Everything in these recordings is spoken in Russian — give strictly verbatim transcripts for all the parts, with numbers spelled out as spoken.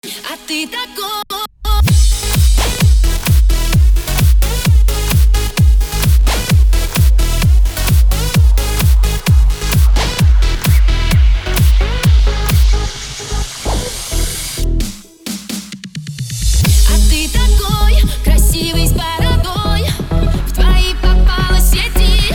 А ты такой. А ты такой красивый с бородой, в твои попала сети.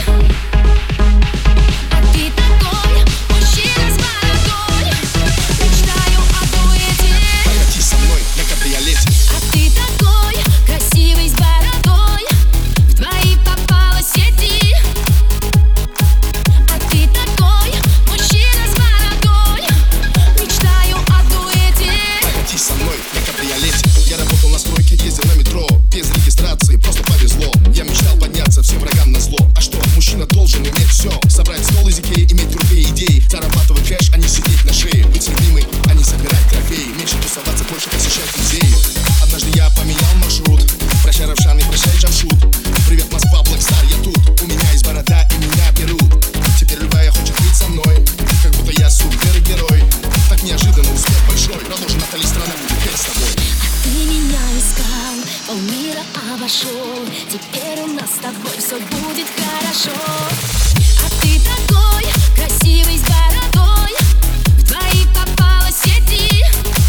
А ты такой мужчина с бородой, мечтаю о дуэте. Прокати со мной на кабриолете. А ты такой красивый с бородой, в твои попала сети. А ты такой мужчина с бородой, мечтаю о дуэте. Прокати со мной на кабриолете. Я работал на стройке, ездил на метро, без регистрации, просто повезло. Я мечтал подняться всем врагам на зло. А что, мужчина должен иметь все: собрать стол из Икеи, иметь крутые идеи, зарабатывать кэш, а не сидеть на шее, быть любимой, а не собирать трофеи, меньше тусоваться, больше посещать музеи. Однажды я поменял маршрут. Прощай, Равшан, и прощай, Джамшут. Привет, Москва, Блэкстар, я тут. У меня есть борода, и меня берут. Теперь любая хочет быть со мной, как будто я супергерой. Так неожиданно успех большой. Продолжим, Натали, страна будет петь с тобой. Ты меня искал, полмира обошел. Теперь у нас с тобой все будет хорошо. А ты такой красивый с бородой, в твои попала сети.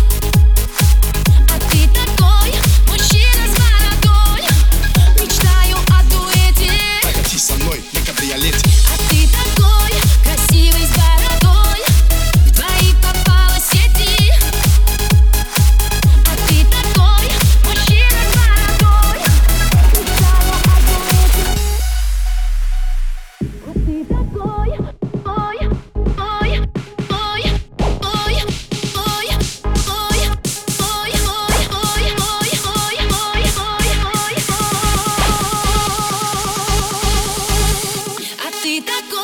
А ты такой мужчина с бородой, мечтаю о дуэте. Прокати со мной на кабриолете. А ты такой красивый с бородой, в твои попала сети. А ты такой мужчина с бородой, мечтаю о дуэте. А ты такой, ой, ой, ой, ой, ой, ой, ой, ой, ой, ой, ой, ой, ой, ой. А ты такой.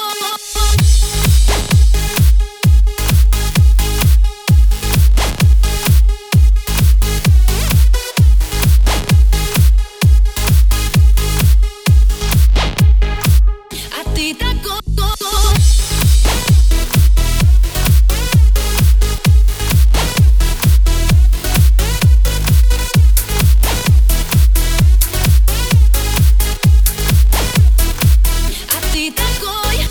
А ты такой. А ты такой.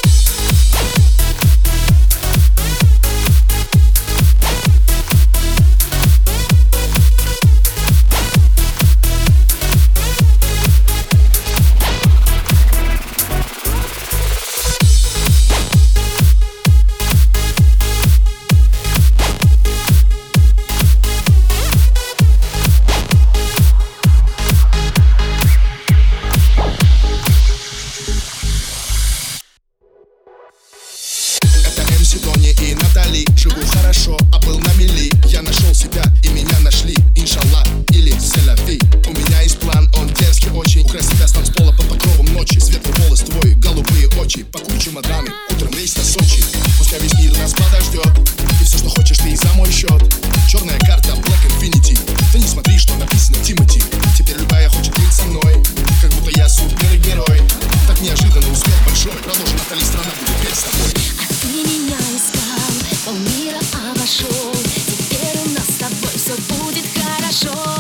Это эм си Дони и Натали. Живу хорошо, а был на мели. Я нашел себя, и меня нашли. Иншаллах или селяфи. У меня есть план, он дерзкий очень. Украсть тебя с танцпола под покровом ночи. Светлый волос твой, голубые очи. Пакуй чемоданы, утром рейс на Сочи. Пускай весь мир нас подождет. И все, что хочешь, ты и за мой счет. Черная карта, Black Infinity. Ты не смотри, что написано Тимати. Теперь любая хочет быть со мной, как будто я супергерой. Так неожиданно успех большой. Продолжим, Натали, страна будет петь с тобой. А ты меня искал, полмира обошел. Теперь у нас с тобой все будет хорошо.